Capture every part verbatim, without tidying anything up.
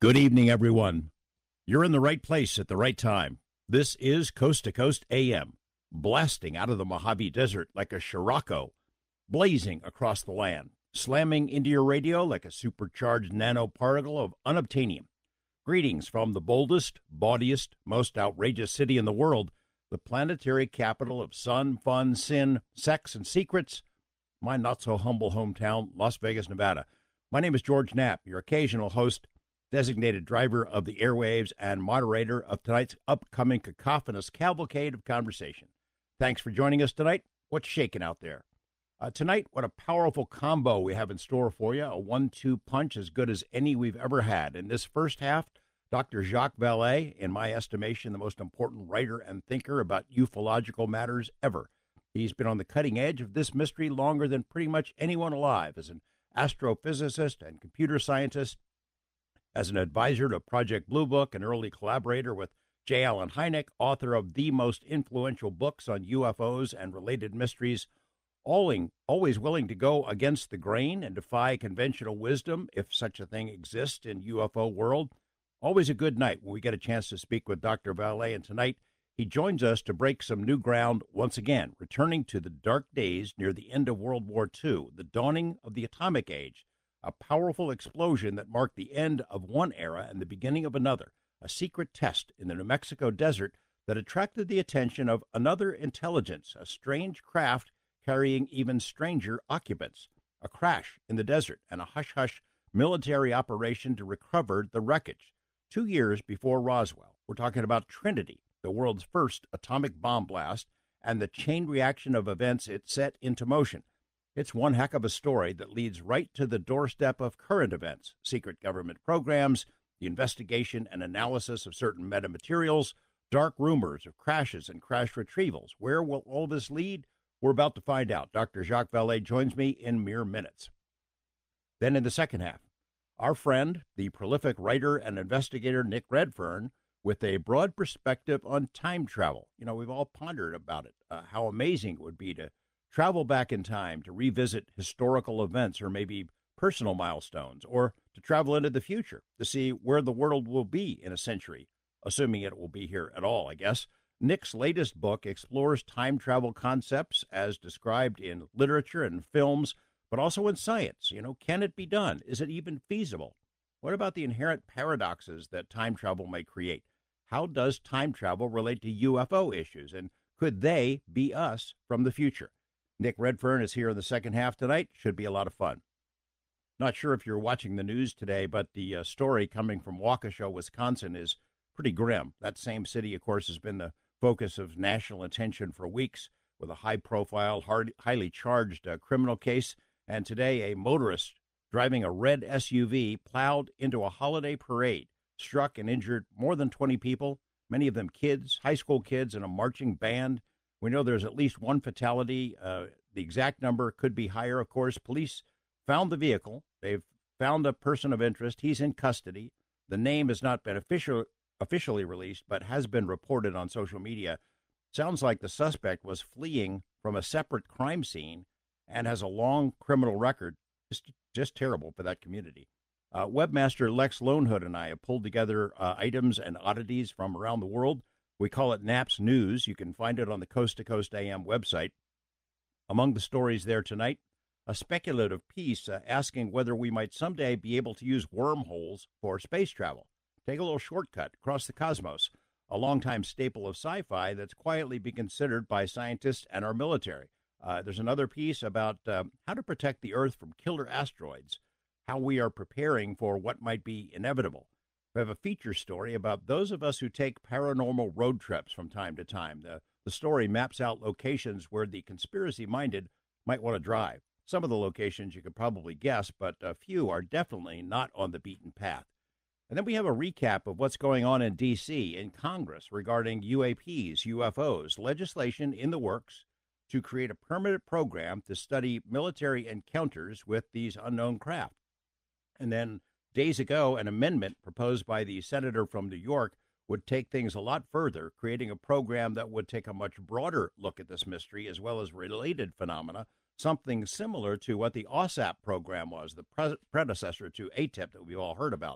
Good evening, everyone. You're in the right place at the right time. This is Coast to Coast A M, blasting out of the Mojave Desert like a Scirocco, blazing across the land, slamming into your radio like a supercharged nanoparticle of unobtainium. Greetings from the boldest, bawdiest, most outrageous city in the world, the planetary capital of sun, fun, sin, sex, and secrets, my not-so-humble hometown, Las Vegas, Nevada. My name is George Knapp, your occasional host, designated driver of the airwaves, and moderator of tonight's upcoming cacophonous cavalcade of conversation. Thanks for joining us tonight. What's shaking out there? Uh, tonight, what a powerful combo we have in store for you, a one two punch as good as any we've ever had. In this first half, Doctor Jacques Vallée, in my estimation, the most important writer and thinker about ufological matters ever. He's been on the cutting edge of this mystery longer than pretty much anyone alive as an astrophysicist and computer scientist, as an advisor to Project Blue Book, an early collaborator with J. Allen Hynek, author of the most influential books on U F Os and related mysteries, always willing to go against the grain and defy conventional wisdom, if such a thing exists in U F O world. Always a good night when we get a chance to speak with Doctor Vallée, and tonight he joins us to break some new ground once again, returning to the dark days near the end of World War Two, the dawning of the atomic age, a powerful explosion that marked the end of one era and the beginning of another, a secret test in the New Mexico desert that attracted the attention of another intelligence, a strange craft carrying even stranger occupants, a crash in the desert, and a hush-hush military operation to recover the wreckage. Two years before Roswell, we're talking about Trinity, the world's first atomic bomb blast, and the chain reaction of events it set into motion. It's one heck of a story that leads right to the doorstep of current events, secret government programs, the investigation and analysis of certain metamaterials, dark rumors of crashes and crash retrievals. Where will all this lead? We're about to find out. Doctor Jacques Vallée joins me in mere minutes. Then in the second half, our friend, the prolific writer and investigator Nick Redfern, with a broad perspective on time travel. You know, we've all pondered about it, uh, how amazing it would be to travel back in time to revisit historical events or maybe personal milestones, or to travel into the future to see where the world will be in a century, assuming it will be here at all, I guess. Nick's latest book explores time travel concepts as described in literature and films, but also in science. You know, can it be done? Is it even feasible? What about the inherent paradoxes that time travel may create? How does time travel relate to U F O issues? And could they be us from the future? Nick Redfern is here in the second half tonight. Should be a lot of fun. Not sure if you're watching the news today, but the uh, story coming from Waukesha, Wisconsin is pretty grim. That same city, of course, has been the focus of national attention for weeks with a high-profile, hard, highly charged uh, criminal case. And today, a motorist driving a red S U V plowed into a holiday parade, struck and injured more than twenty people, many of them kids, high school kids, and a marching band. We know there's at least one fatality. Uh, the exact number could be higher, of course. Police found the vehicle. They've found a person of interest. He's in custody. The name has not been official, officially released, but has been reported on social media. Sounds like the suspect was fleeing from a separate crime scene and has a long criminal record. Just, just terrible for that community. Uh, webmaster Lex Lonehood and I have pulled together uh, items and oddities from around the world. We call it Knapp's News. You can find it on the Coast to Coast A M website. Among the stories there tonight, a speculative piece uh, asking whether we might someday be able to use wormholes for space travel. Take a little shortcut across the cosmos, a longtime staple of sci-fi that's quietly been considered by scientists and our military. Uh, there's another piece about uh, how to protect the Earth from killer asteroids, how we are preparing for what might be inevitable. We have a feature story about those of us who take paranormal road trips from time to time. The, the story maps out locations where the conspiracy-minded might want to drive. Some of the locations you could probably guess, but a few are definitely not on the beaten path. And then we have a recap of what's going on in D C in Congress regarding U A Ps, U F Os, legislation in the works to create a permanent program to study military encounters with these unknown craft. And then days ago, an amendment proposed by the senator from New York would take things a lot further, creating a program that would take a much broader look at this mystery as well as related phenomena, something similar to what the OSAP program was, the pre- predecessor to A T I P that we've all heard about.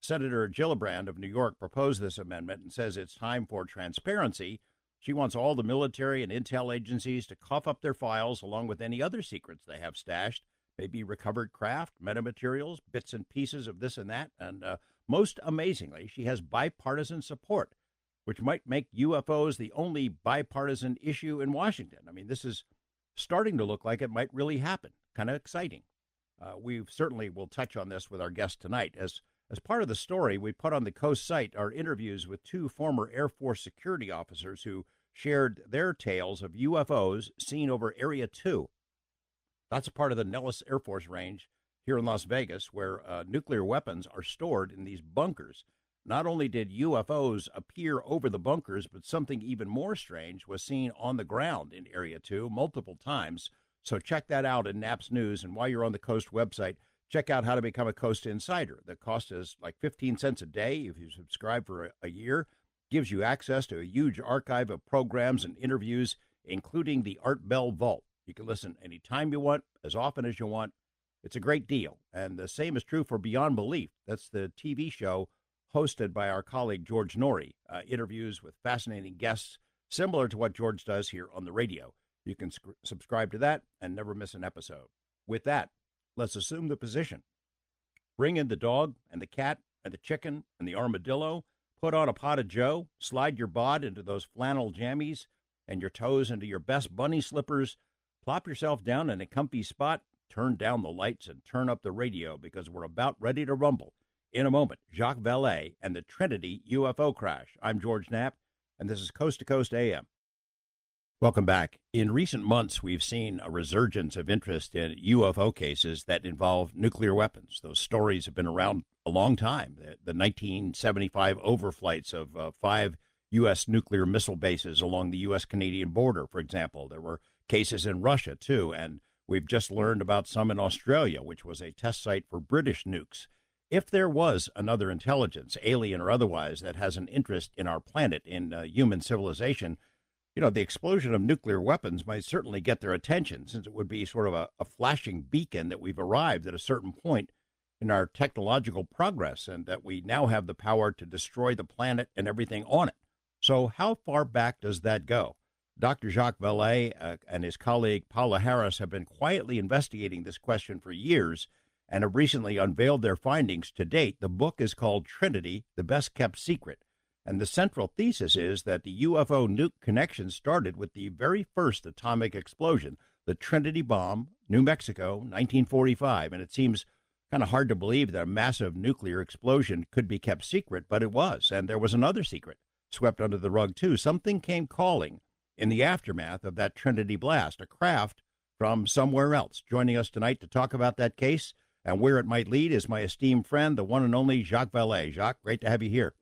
Senator Gillibrand of New York proposed this amendment and says it's time for transparency. She wants all the military and intel agencies to cough up their files along with any other secrets they have stashed, maybe recovered craft, metamaterials, bits and pieces of this and that. And uh, most amazingly, she has bipartisan support, which might make U F Os the only bipartisan issue in Washington. I mean, this is starting to look like it might really happen. Kind of exciting. Uh, we certainly will touch on this with our guest tonight. As as part of the story, we put on the Coast site our interviews with two former Air Force security officers who shared their tales of U F Os seen over Area two. That's a part of the Nellis Air Force Range here in Las Vegas, where uh, nuclear weapons are stored in these bunkers. Not only did U F Os appear over the bunkers, but something even more strange was seen on the ground in Area two multiple times. So check that out in Naps News. And while you're on the Coast website, check out how to become a Coast Insider. The cost is like fifteen cents a day if you subscribe for a, a year. Gives you access to a huge archive of programs and interviews, including the Art Bell Vault. You can listen anytime you want, as often as you want. It's a great deal. And the same is true for Beyond Belief. That's the T V show hosted by our colleague George Norrie. Uh, interviews with fascinating guests, similar to what George does here on the radio. You can sc- subscribe to that and never miss an episode. With that, let's assume the position. Bring in the dog and the cat and the chicken and the armadillo. Put on a pot of joe, slide your bod into those flannel jammies and your toes into your best bunny slippers. Plop yourself down in a comfy spot, turn down the lights, and turn up the radio because we're about ready to rumble. In a moment, Jacques Vallée and the Trinity U F O crash. I'm George Knapp, and this is Coast to Coast A M. Welcome back. In recent months, we've seen a resurgence of interest in U F O cases that involve nuclear weapons. Those stories have been around a long time. The, the nineteen seventy-five overflights of uh, five U S nuclear missile bases along the U S Canadian border, for example. There were cases in Russia, too, and we've just learned about some in Australia, which was a test site for British nukes. If there was another intelligence, alien or otherwise, that has an interest in our planet, in uh, human civilization, you know, the explosion of nuclear weapons might certainly get their attention, since it would be sort of a, a flashing beacon that we've arrived at a certain point in our technological progress and that we now have the power to destroy the planet and everything on it. So how far back does that go? Doctor Jacques Vallée uh, and his colleague Paula Harris have been quietly investigating this question for years and have recently unveiled their findings to date. The book is called Trinity, the Best Kept Secret. And the central thesis is that the U F O nuke connection started with the very first atomic explosion, the Trinity bomb, New Mexico, nineteen forty-five. And it seems kind of hard to believe that a massive nuclear explosion could be kept secret, but it was. And there was another secret swept under the rug, too. Something came calling in the aftermath of that Trinity blast, a craft from somewhere else. Joining us tonight to talk about that case and where it might lead is my esteemed friend, the one and only Jacques Vallée. Jacques, great to have you here.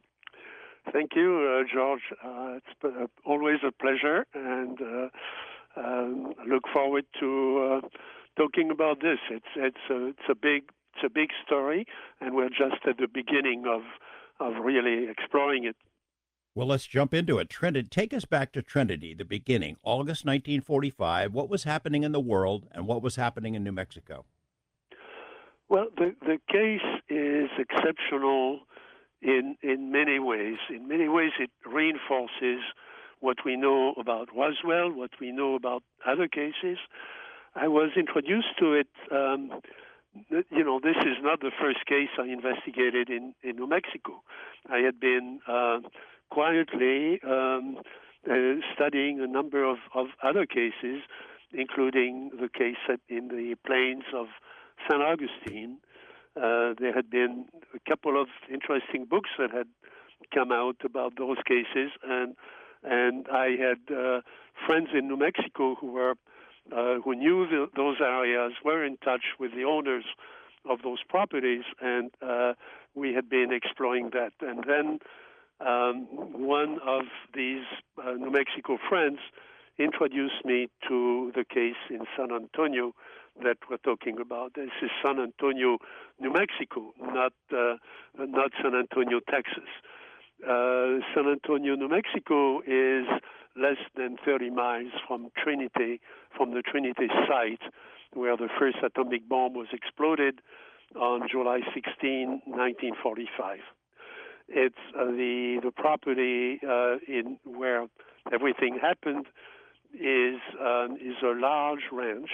Thank you, uh, George. Uh, it's been, uh, always a pleasure, and uh, um, I look forward to uh, talking about this. It's it's a, it's a big it's a big story, and we're just at the beginning of of really exploring it. Well, let's jump into it. Trinity, take us back to Trinity, the beginning, August nineteen forty-five. What was happening in the world, and what was happening in New Mexico? Well, the the case is exceptional in in many ways. In many ways, it reinforces what we know about Roswell, what we know about other cases. I was introduced to it. Um, you know, this is not the first case I investigated in, in New Mexico. I had been uh, quietly um, uh, studying a number of, of other cases, including the case at, in the plains of Saint Augustine. Uh, there had been a couple of interesting books that had come out about those cases, and and I had uh, friends in New Mexico who were uh, who knew the, those areas, were in touch with the owners of those properties, and uh, we had been exploring that. And then um, one of these uh, New Mexico friends introduced me to the case in San Antonio that we're talking about. This is San Antonio, New Mexico, not uh, not San Antonio, Texas. Uh, San Antonio, New Mexico is less than thirty miles from Trinity, from the Trinity site where the first atomic bomb was exploded on July sixteenth, nineteen forty-five. It's uh, the the property uh, in where everything happened is um, is a large ranch,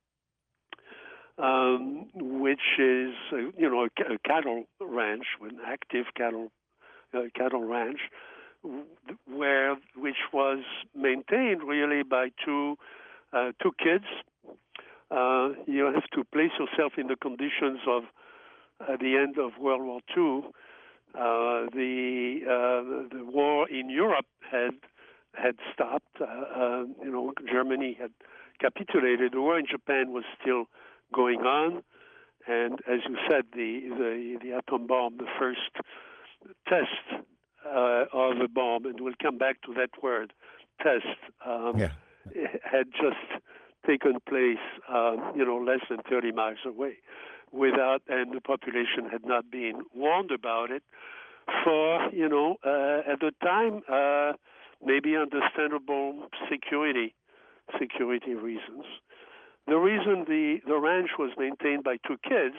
um, which is uh, you know a, a cattle ranch, an active cattle uh, cattle ranch, where which was maintained really by two uh, two kids. Uh, you have to place yourself in the conditions of at the end of World War Two. Uh, the uh, the war in Europe had had stopped. Uh, uh, you know, Germany had capitulated. The war in Japan was still going on, and as you said, the the, the atom bomb, the first test uh, of a bomb, and we'll come back to that word, test, um, yeah. had just taken place, um, you know, less than thirty miles away, without, and the population had not been warned about it for, you know, uh, at the time, uh, maybe understandable security, security reasons. The reason the, the ranch was maintained by two kids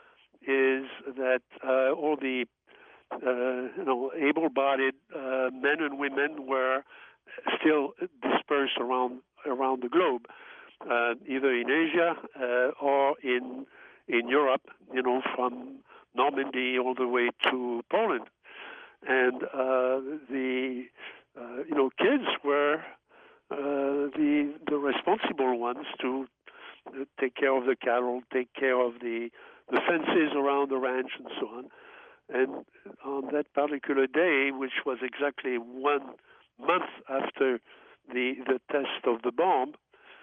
is that uh, all the uh, you know able-bodied uh, men and women were still dispersed around around the globe, uh, either in Asia uh, or in in Europe. You know, from Normandy all the way to Poland, and uh, the uh, you know kids were uh, the the responsible ones to take care of the cattle, take care of the the fences around the ranch, and so on. And on that particular day, which was exactly one month after the the test of the bomb,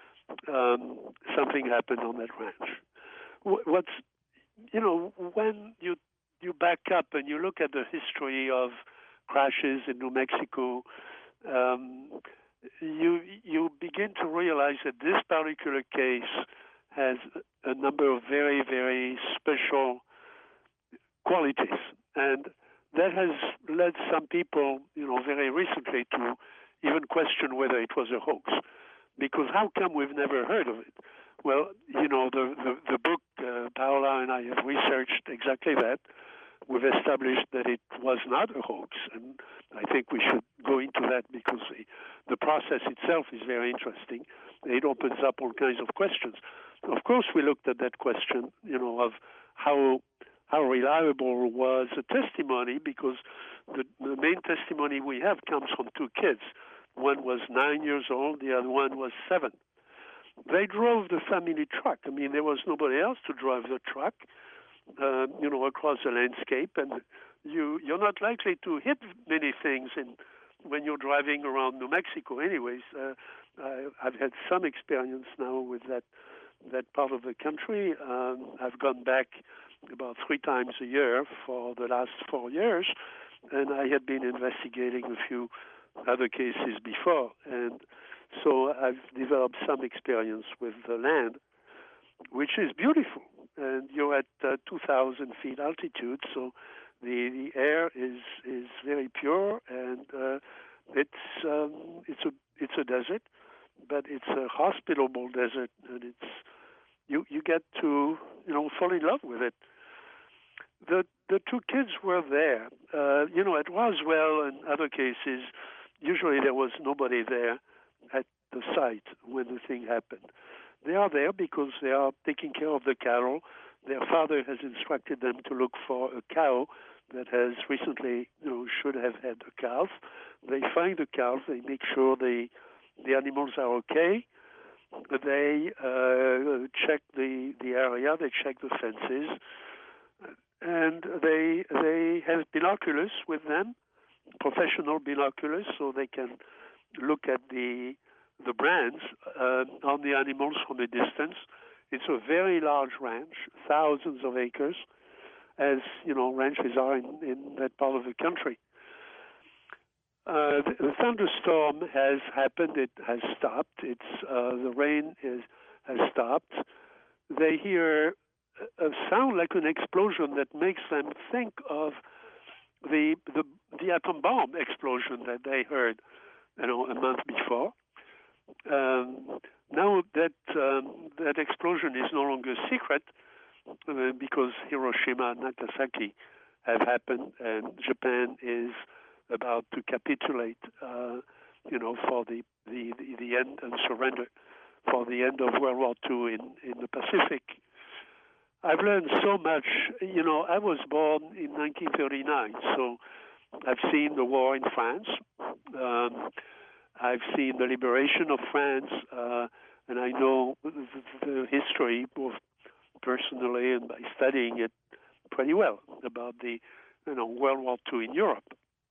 um, something happened on that ranch. What's you know when you you back up and you look at the history of crashes in New Mexico, um, you you begin to realize that this particular case has a number of very, very special qualities. And that has led some people, you know, very recently to even question whether it was a hoax. Because how come we've never heard of it? Well, you know, the, the, the book, uh, Paola and I have researched exactly that. We've established that it was not a hoax, and I think we should go into that because the, the process itself is very interesting. It opens up all kinds of questions. Of course, we looked at that question, you know, of how how reliable was the testimony, because the, the main testimony we have comes from two kids. One was nine years old, the other one was seven. They drove the family truck. I mean, there was nobody else to drive the truck. Uh, you know, across the landscape, and you you're not likely to hit many things in when you're driving around New Mexico. Anyways, uh, I, I've had some experience now with that that part of the country. Um, I've gone back about three times a year for the last four years, and I had been investigating a few other cases before, and so I've developed some experience with the land, which is beautiful. And you're at uh, two thousand feet altitude, so the the air is is very pure, and uh, it's um, it's a it's a desert, but it's a hospitable desert, and it's you you get to you know fall in love with it. The the two kids were there, uh, you know, at Roswell and other cases. Usually there was nobody there at the site when the thing happened. They are there because they are taking care of the cattle. Their father has instructed them to look for a cow that has recently, you know, should have had a calf. They find the calf. They make sure the the animals are okay. They uh, check the, the area. They check the fences, and they they have binoculars with them, professional binoculars, so they can look at the the brands uh, on the animals from a distance. It's a very large ranch, thousands of acres, as you know, ranches are in, in that part of the country. Uh, the, the thunderstorm has happened. It has stopped. It's uh, the rain is has stopped. They hear a sound like an explosion that makes them think of the the, the atom bomb explosion that they heard, you know, a month before. Um, now that um, that explosion is no longer secret, uh, because Hiroshima and Nagasaki have happened, and Japan is about to capitulate, uh, you know, for the, the, the, the end and surrender for the end of World War Two in, in the Pacific. I've learned so much. You know, I was born in nineteen thirty-nine, so I've seen the war in France. Um, I've seen the liberation of France, uh, and I know the, the history, both personally and by studying it pretty well, about the, you know, World War Two in Europe.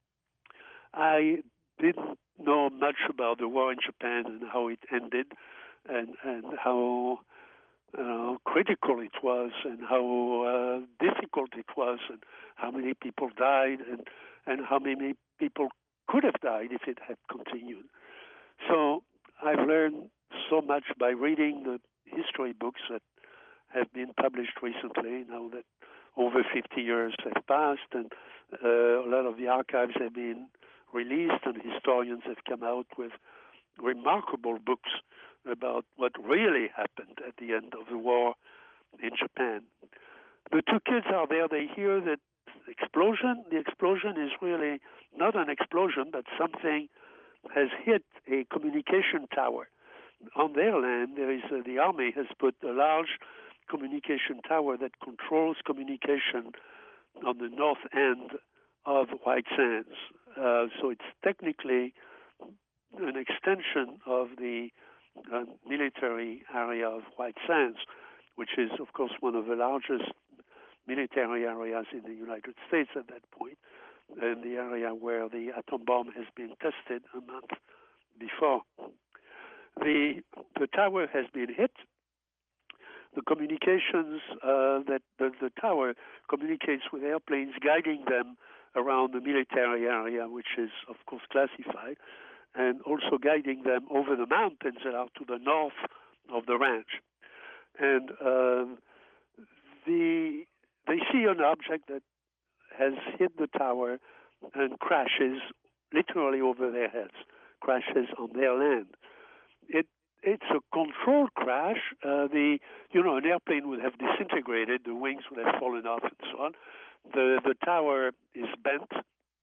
I didn't know much about the war in Japan and how it ended, and and how uh, critical it was, and how uh, difficult it was, and how many people died, and and how many people could have died if it had continued. So I've learned so much by reading the history books that have been published recently, now that over fifty years have passed, and uh, a lot of the archives have been released, and historians have come out with remarkable books about what really happened at the end of the war in Japan. The two kids are there, they hear that explosion. The explosion is really not an explosion, but something has hit a communication tower. On their land, there is uh, the army has put a large communication tower that controls communication on the north end of White Sands. Uh, so it's technically an extension of the uh, military area of White Sands, which is, of course, one of the largest military areas in the United States at that point, and the area where the atom bomb has been tested a month before. The, the tower has been hit. The communications uh, that the, the tower communicates with airplanes, guiding them around the military area, which is, of course, classified, and also guiding them over the mountains that are to the north of the ranch. And uh, the they see an object that has hit the tower and crashes literally over their heads, crashes on their land. It It's a controlled crash. Uh, the you know an airplane would have disintegrated, the wings would have fallen off, and so on. The the tower is bent.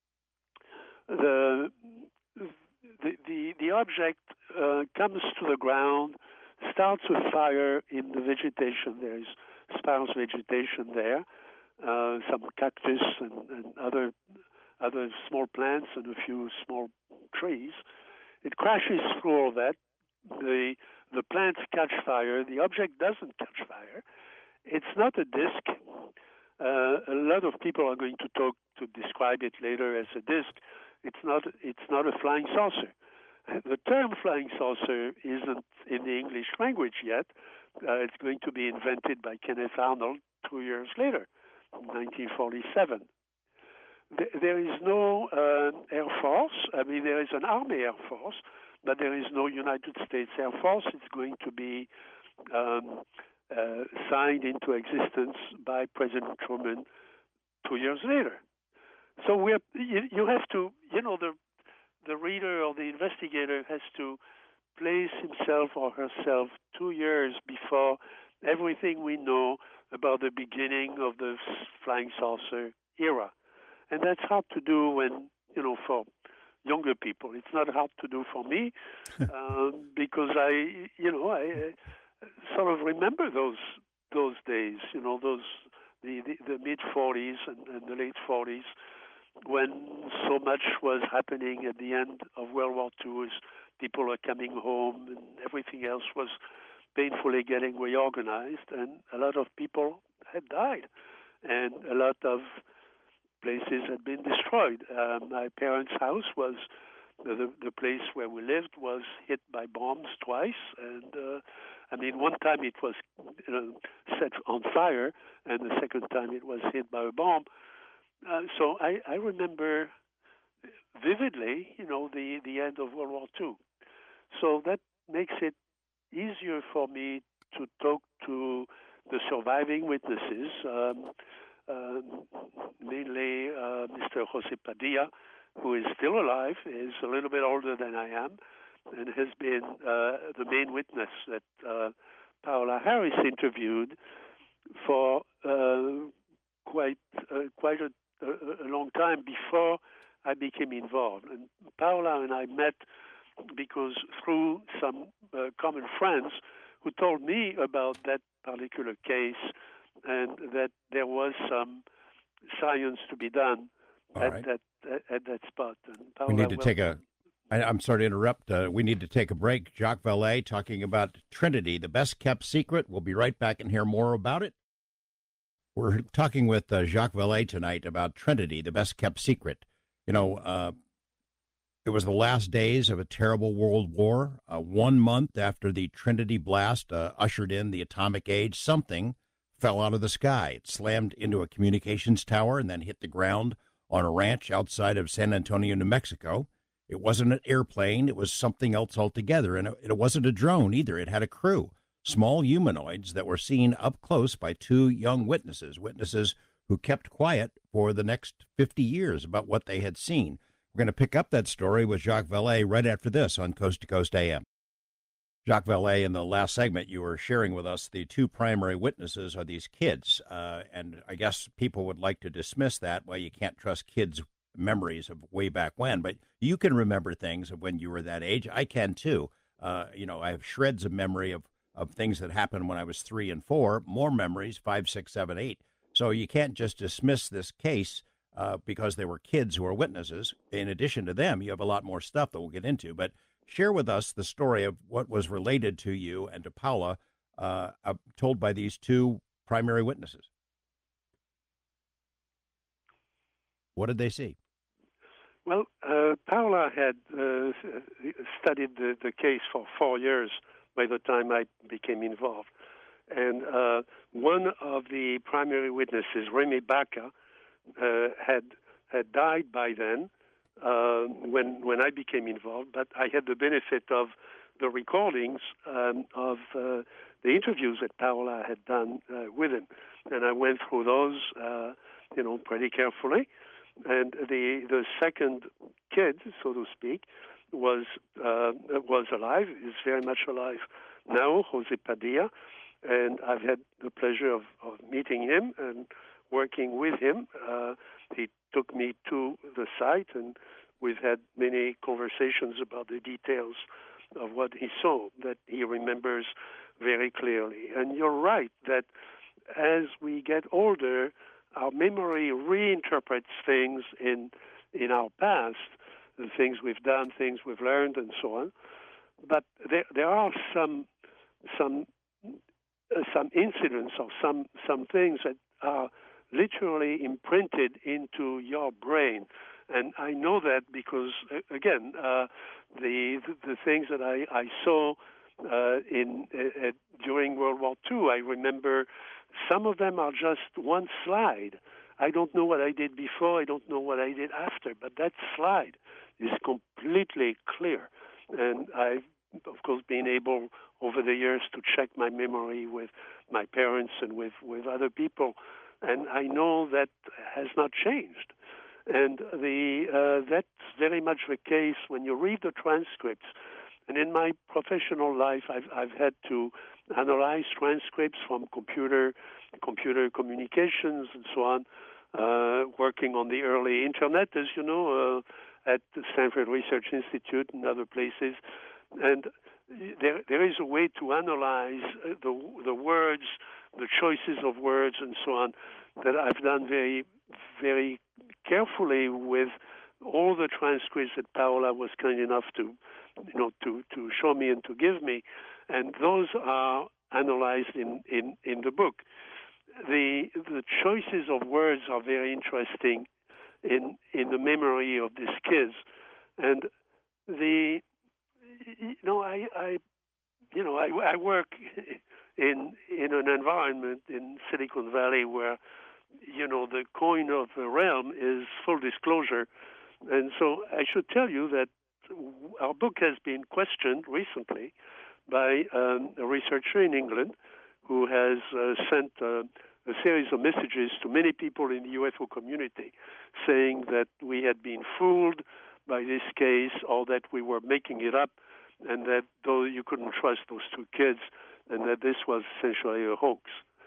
The the the, the object uh, comes to the ground, starts a fire in the vegetation. There is sparse vegetation there, uh, some cactus and, and other other small plants and a few small trees. It crashes through all that. The the plants catch fire. The object doesn't catch fire. It's not a disk. Uh, a lot of people are going to talk to describe it later as a disk. It's not. It's not a flying saucer. The term flying saucer isn't in the English language yet. Uh, it's going to be invented by Kenneth Arnold two years later, in nineteen forty-seven. There is no uh, Air Force. I mean, there is an Army Air Force, but there is no United States Air Force. It's going to be um, uh, signed into existence by President Truman two years later. So we're, you, you have to, you know, the the reader or the investigator has to place himself or herself two years before everything we know about the beginning of the flying saucer era. And that's hard to do when, you know, for younger people. It's not hard to do for me um, because I, you know, I uh, sort of remember those those days, you know, those the, the, the mid forties and, and the late forties, when so much was happening at the end of World War Two as people were coming home and everything else was painfully getting reorganized, and a lot of people had died, and a lot of places had been destroyed. Uh, my parents' house was, the, the place where we lived was hit by bombs twice, and uh, I mean, one time it was you know, set on fire, and the second time it was hit by a bomb. Uh, so I, I remember vividly, you know, the, the end of World War Two. So that makes it easier for me to talk to the surviving witnesses, um, uh, mainly uh, Mister Jose Padilla, who is still alive, is a little bit older than I am, and has been uh, the main witness that uh, Paola Harris interviewed for uh, quite uh, quite a, a, a long time before I became involved. And Paola and I met because through some uh, common friends who told me about that particular case and that there was some science to be done All at right. that at that spot. And We need Paola, to take welcome. a. I, I'm sorry to interrupt. Uh, we need to take a break. Jacques Vallée talking about Trinity, the best kept secret. We'll be right back and hear more about it. We're talking with uh, Jacques Vallée tonight about Trinity, the best kept secret. You know, uh, it was the last days of a terrible world war. Uh, one month after the Trinity blast uh, ushered in the atomic age, something fell out of the sky. It slammed into a communications tower and then hit the ground on a ranch outside of San Antonio, New Mexico. It wasn't an airplane. It was something else altogether. And it, it wasn't a drone either. It had a crew, small humanoids that were seen up close by two young witnesses, witnesses who kept quiet for the next fifty years about what they had seen. We're going to pick up that story with Jacques Vallée right after this on Coast to Coast A M. Jacques Vallée, in the last segment, you were sharing with us the two primary witnesses are these kids. Uh, and I guess people would like to dismiss that. Well, you can't trust kids' memories of way back when, but you can remember things of when you were that age. I can too. Uh, you know, I have shreds of memory of, of things that happened when I was three and four, more memories, five, six, seven, eight. So you can't just dismiss this case uh, because they were kids who are witnesses. In addition to them, you have a lot more stuff that we'll get into. But share with us the story of what was related to you and to Paula, uh, uh, told by these two primary witnesses. What did they see? Well, uh, Paola had uh, studied the, the case for four years by the time I became involved. And uh, one of the primary witnesses, Remy Baca, uh, had had died by then uh, when when I became involved. But I had the benefit of the recordings um, of uh, the interviews that Paola had done uh, with him, and I went through those, uh, you know, pretty carefully. And the the second kid, so to speak, was uh, was alive. Is very much alive now, Jose Padilla, and I've had the pleasure of, of meeting him and working with him. Uh, he took me to the site, and we've had many conversations about the details of what he saw that he remembers very clearly. And you're right that as we get older, our memory reinterprets things in in our past, the things we've done, things we've learned, and so on. But there there are some some uh, some incidents or some some things that are literally imprinted into your brain, and I know that because again, uh, the, the the things that I I saw uh, in uh, during World War Two, I remember. Some of them are just one slide. I don't know what I did before. I don't know what I did after. But that slide is completely clear. And I've, of course, been able over the years to check my memory with my parents and with, with other people. And I know that has not changed. And the uh, that's very much the case when you read the transcripts. And in my professional life, I've, I've had to analyze transcripts from computer computer communications and so on, uh, working on the early internet, as you know, uh, at the Stanford Research Institute and other places. And there, there is a way to analyze the, the words, the choices of words, and so on, that I've done very, very carefully with all the transcripts that Paola was kind enough to, you know, to, to show me and to give me. And those are analyzed in, in, in the book. The the choices of words are very interesting in in the memory of these kids, and the you know I, I you know I, I work in in an environment in Silicon Valley where you know the coin of the realm is full disclosure, and so I should tell you that our book has been questioned recently by um, a researcher in England who has uh, sent uh, a series of messages to many people in the U F O community saying that we had been fooled by this case or that we were making it up and that though you couldn't trust those two kids and that this was essentially a hoax.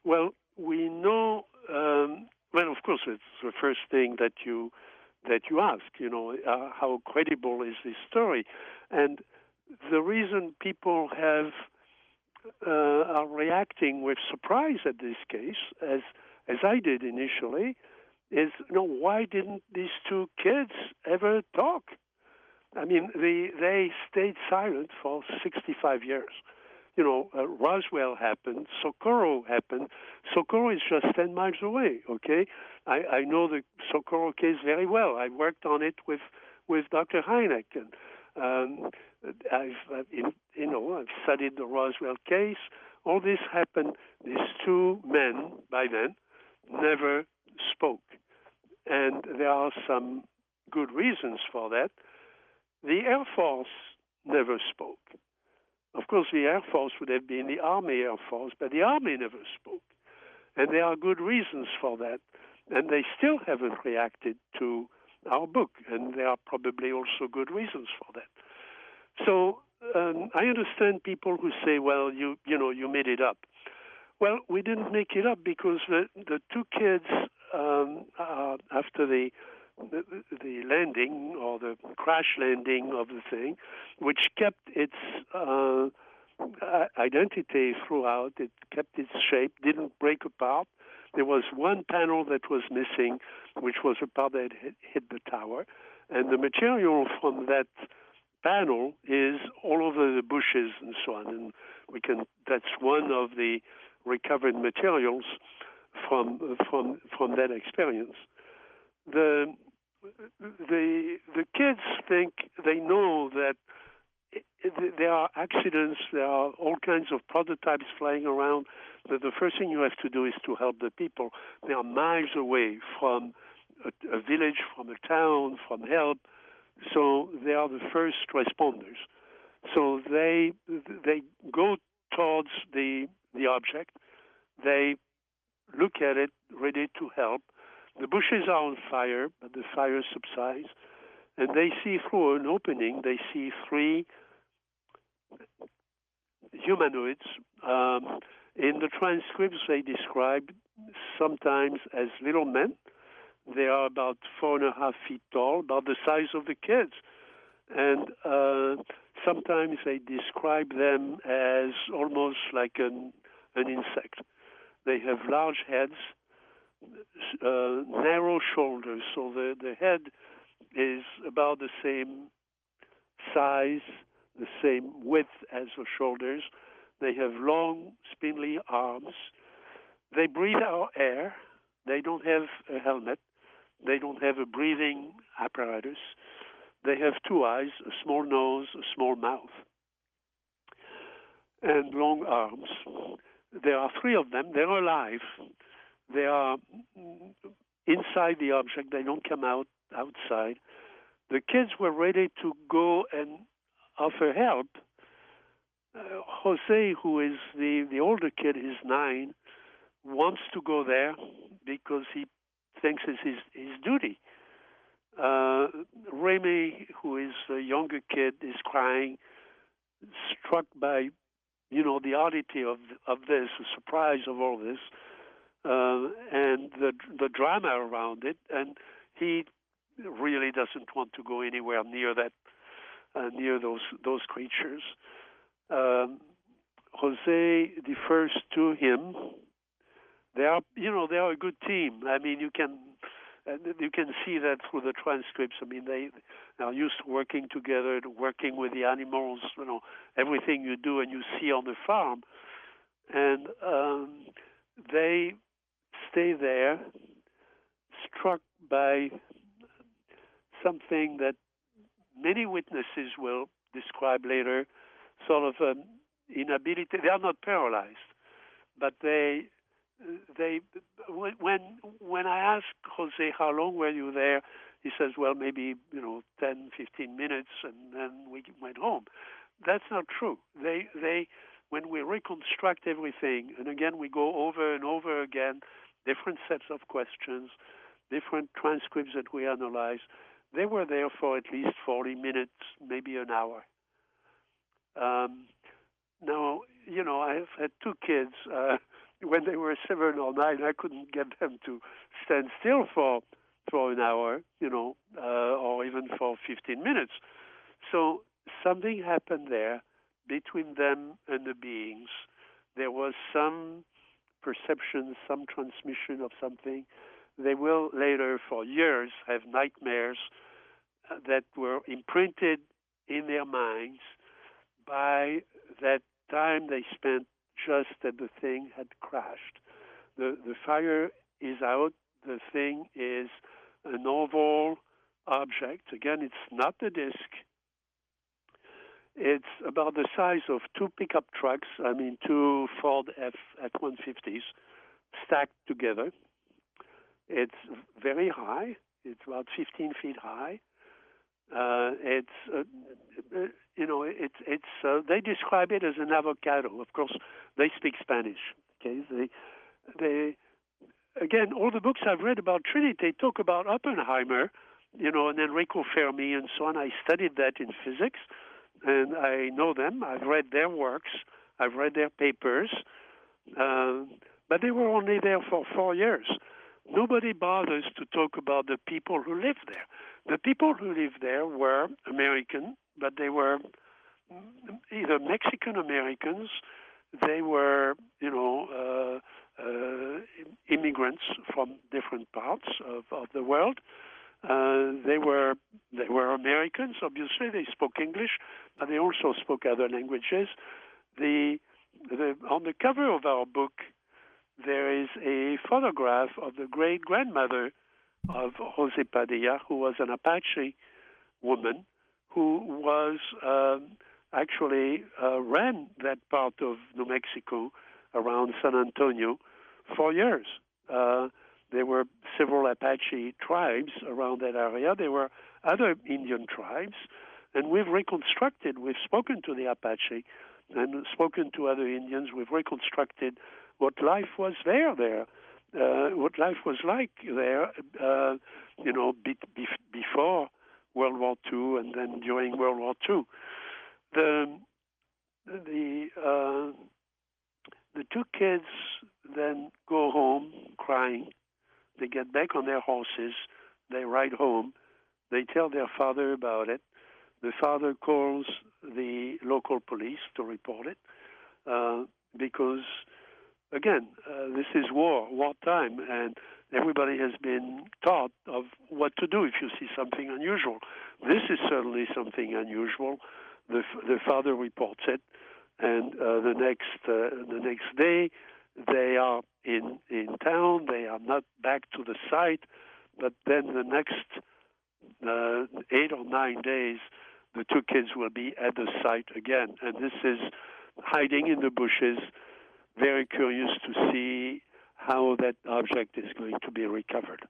Well, we know. Um, well, of course, it's the first thing that you that you ask. You know, uh, how credible is this story? And the reason people have uh, are reacting with surprise at this case, as as I did initially, is you know why didn't these two kids ever talk? I mean, they they stayed silent for sixty-five years. You know, uh, Roswell happened, Socorro happened. Socorro is just ten miles away. Okay, I, I know the Socorro case very well. I worked on it with with Doctor Hynek, and um, I've, I've in, you know I've studied the Roswell case. All this happened. These two men by then never spoke, and there are some good reasons for that. The Air Force never spoke. Of course, the Air Force would have been the Army Air Force, but the Army never spoke. And there are good reasons for that. And they still haven't reacted to our book, and there are probably also good reasons for that. So um, I understand people who say, well, you, you know, you made it up. Well, we didn't make it up because the, the two kids, um, uh, after the the, the landing or the crash landing of the thing, which kept its uh, identity throughout. It kept its shape, didn't break apart. There was one panel that was missing, which was a part that hit, hit the tower. And the material from that panel is all over the bushes and so on. And we can, that's one of the recovered materials from, from, from that experience. The the the kids think they know that there are accidents, there are all kinds of prototypes flying around. That the first thing you have to do is to help the people. They are miles away from a, a village, from a town, from help. So they are the first responders. So they they go towards the the object. They look at it, ready to help. The bushes are on fire, but the fire subsides, and they see through an opening, they see three humanoids. Um, in the transcripts, they describe sometimes as little men. They are about four and a half feet tall, about the size of the kids. And uh, sometimes they describe them as almost like an, an insect. They have large heads, Uh, narrow shoulders, so the, the head is about the same size, the same width as the shoulders. They have long, spindly arms. They breathe our air. They don't have a helmet. They don't have a breathing apparatus. They have two eyes, a small nose, a small mouth, and long arms. There are three of them. They're alive. They are inside the object. They don't come out outside. The kids were ready to go and offer help. Uh, Jose, who is the, the older kid, is nine, wants to go there because he thinks it's his, his duty. Uh, Remy, who is a younger kid, is crying, struck by, you know, the oddity of of this, the surprise of all this. Uh, and the the drama around it, and he really doesn't want to go anywhere near that, uh, near those those creatures. Um, Jose defers to him. They are, you know, they are a good team. I mean, you can you can see that through the transcripts. I mean, they are used to working together, to working with the animals. You know, everything you do and you see on the farm, and um, they stay there, struck by something that many witnesses will describe later, sort of an inability. They are not paralyzed, but they, they, when when I asked Jose, how long were you there? He says, well, maybe, you know, ten, fifteen minutes, and then we went home. That's not true. They, they, when we reconstruct everything, and again, we go over and over again, different sets of questions, different transcripts that we analyze, they were there for at least forty minutes, maybe an hour. Um, now, you know, I've had two kids. Uh, when they were seven or nine, I couldn't get them to stand still for for an hour, you know, uh, or even for fifteen minutes. So something happened there between them and the beings. There was some perception, some transmission of something. They will later, for years, have nightmares uh, that were imprinted in their minds by that time they spent just that the thing had crashed. The, the fire is out. The thing is an oval object. Again, it's not a disk. It's about the size of two pickup trucks, I mean, two Ford F one fifties stacked together. It's very high. It's about fifteen feet high. Uh, it's, uh, you know, it's, it's, uh, they describe it as an avocado. Of course, they speak Spanish. Okay, they, they, again, all the books I've read about Trinity, they talk about Oppenheimer, you know, and Enrico Fermi and so on. I studied that in physics, and I know them. I've read their works. I've read their papers, uh, but they were only there for four years. Nobody bothers to talk about the people who lived there. The people who lived there were American, but they were either Mexican Americans, they were, you know, uh, uh, immigrants from different parts of, of the world. Uh, they were they were Americans. Obviously, they spoke English, but they also spoke other languages. The, the on the cover of our book, there is a photograph of the great grandmother of Jose Padilla, who was an Apache woman who was um, actually uh, ran that part of New Mexico around San Antonio for years. Uh, there were several Apache tribes around that area. There were other Indian tribes, and we've reconstructed, we've spoken to the Apache and spoken to other Indians. We've reconstructed what life was there there, uh, what life was like there, uh, you know, be, be, before World War Two and then during World War Two. The the uh, the two kids then go home crying. They get back on their horses. They ride home. They tell their father about it. The father calls the local police to report it uh, because, again, uh, this is war, wartime, and everybody has been taught of what to do if you see something unusual. This is certainly something unusual. The the father reports it, and uh, the next uh, the next day they are in in town. They are not back to the site, but then the next uh, eight or nine days, the two kids will be at the site again, and this is hiding in the bushes, very curious to see how that object is going to be recovered.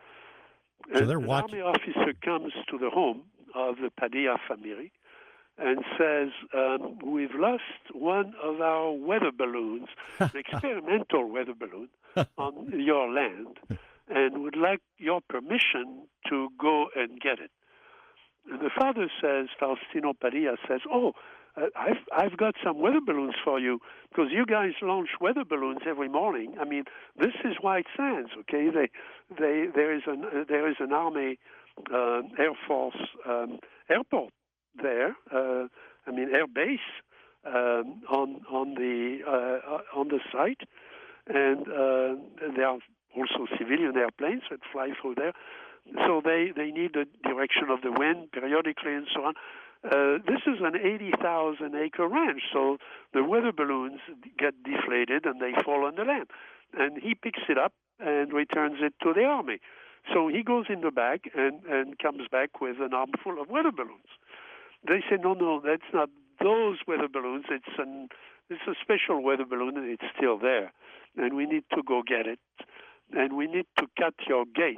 So and they're an watching. army officer comes to the home of the Padilla family and says, um, we've lost one of our weather balloons, an experimental weather balloon, on your land, and would like your permission to go and get it. And the father says, Faustino Padilla says, oh, uh, I've, I've got some weather balloons for you, because you guys launch weather balloons every morning. I mean, this is White Sands, okay? They, they, there is an, uh, there is an Army uh, Air Force um, airport there, uh, I mean, air base um, on, on, the, uh, on the site, and uh, there are also civilian airplanes that fly through there. So they, they need the direction of the wind periodically and so on. Uh, this is an eighty thousand acre ranch, so the weather balloons get deflated and they fall on the land. And he picks it up and returns it to the army. So he goes in the back and, and comes back with an armful of weather balloons. They say, no, no, that's not those weather balloons. It's, an, it's a special weather balloon, and it's still there. And we need to go get it. And we need to cut your gate.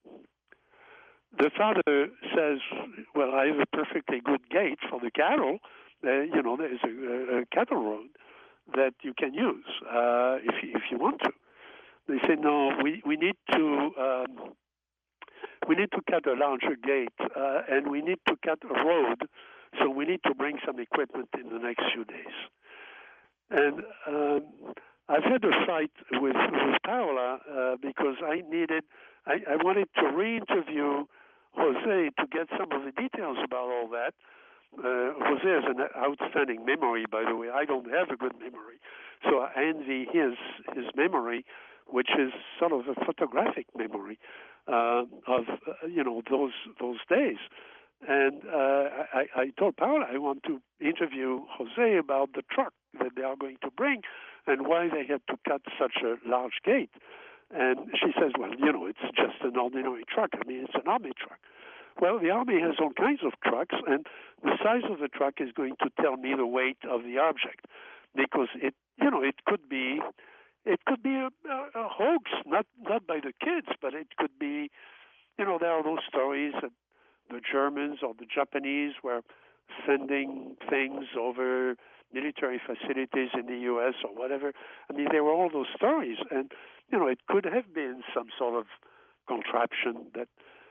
The father says, well, I have a perfectly good gate for the cattle. Uh, you know, there's a, a cattle road that you can use uh, if, you, if you want to. They say, no, we, we need to um, we need to cut a larger gate, uh, and we need to cut a road, so we need to bring some equipment in the next few days. And um, I've had a fight with with Paola uh, because I needed, I, I wanted to re-interview Jose to get some of the details about all that. Uh, Jose has an outstanding memory, by the way. I don't have a good memory, so I envy his his memory, which is sort of a photographic memory uh, of uh, you know those those days. And uh, I, I told Paola I want to interview Jose about the truck that they are going to bring and why they had to cut such a large gate. And she says, well, you know, it's just an ordinary truck. I mean, it's an army truck. Well, the army has all kinds of trucks, and the size of the truck is going to tell me the weight of the object, because it, you know, it could be, it could be a, a, a hoax, not not by the kids, but it could be, you know, there are those stories that the Germans or the Japanese were sending things over military facilities in the U S or whatever. I mean, there were all those stories, and you know, it could have been some sort of contraption that.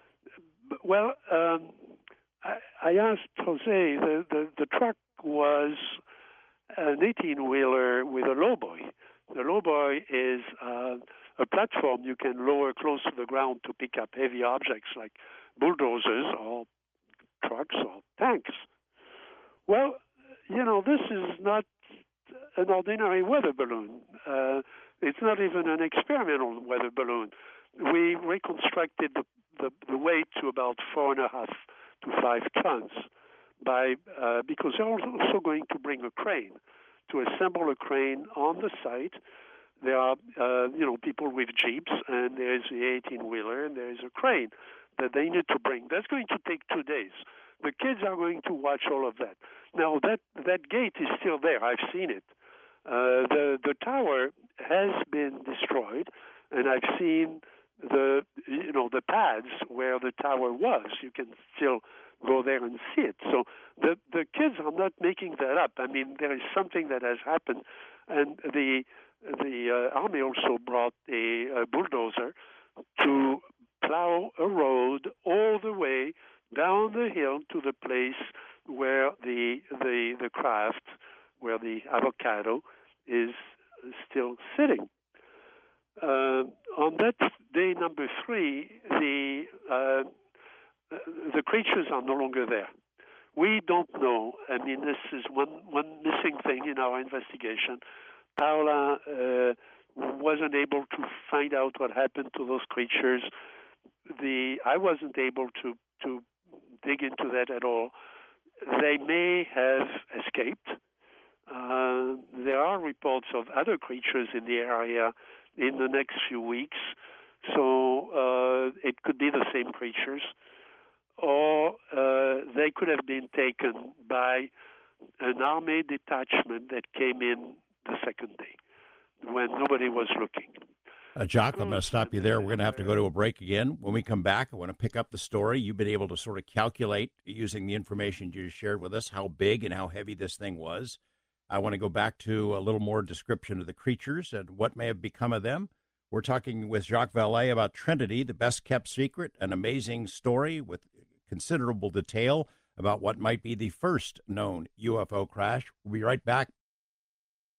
Well, um, I, I asked Jose. The, the the truck was an eighteen-wheeler with a lowboy. The lowboy is uh, a platform you can lower close to the ground to pick up heavy objects like bulldozers or trucks or tanks. Well, you know, this is not an ordinary weather balloon. Uh, it's not even an experimental weather balloon. We reconstructed the, the, the weight to about four and a half to five tons by uh, because they're also going to bring a crane to assemble a crane on the site. There are, uh, you know, people with jeeps, and there's the eighteen-wheeler, and there's a crane that they need to bring. That's going to take two days. The kids are going to watch all of that. Now, that, that gate is still there. I've seen it. Uh, the, the tower has been destroyed, and I've seen the, you know, the pads where the tower was. You can still go there and see it. So the, the kids are not making that up. I mean, there is something that has happened, and the the uh, Army also brought a, a bulldozer to plow a road all the way down the hill to the place where the the the craft, where the avocado is still sitting. Uh, on that day number three, the uh, the creatures are no longer there. We don't know. I mean, this is one one missing thing in our investigation. Paola uh, wasn't able to find out what happened to those creatures. The I wasn't able to to dig into that at all. They may have escaped. Uh, there are reports of other creatures in the area in the next few weeks, so uh, it could be the same creatures, or uh, they could have been taken by an army detachment that came in the second day when nobody was looking. Uh, Jacques, I'm going to stop you there. We're going to have to go to a break again. When we come back, I want to pick up the story. You've been able to sort of calculate, using the information you shared with us, how big and how heavy this thing was. I want to go back to a little more description of the creatures and what may have become of them. We're talking with Jacques Vallée about Trinity, the best-kept secret, an amazing story with considerable detail about what might be the first known U F O crash. We'll be right back